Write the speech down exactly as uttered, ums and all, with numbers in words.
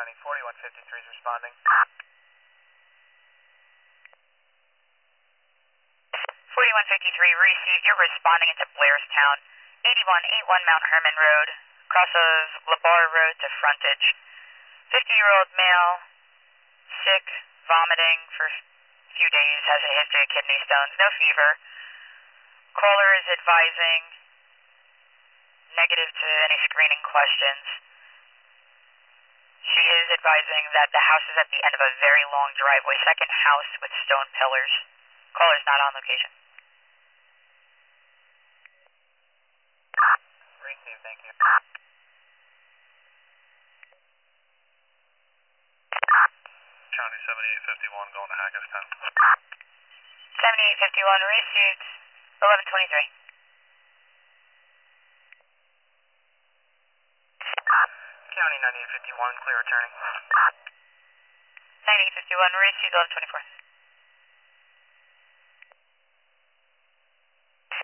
County, forty-one fifty-three is responding. forty-one fifty-three, received. You're responding into Blairstown, eighty-one eighty-one Mount Herman Road, cross of LeBar Road to frontage. fifty-year-old male, sick, vomiting for a few days, has a history of kidney stones, no fever. Caller is advising negative to any screening questions. She is advising that the house is at the end of a very long driveway, second house with stone pillars. Caller's not on location. Received, thank you. County seventy-eight fifty-one going to Hackettstown. seventy-eight fifty-one, received. eleven twenty-three. County ninety-eight fifty-one, clear returning. ninety-eight fifty-one, received. eleven twenty-four.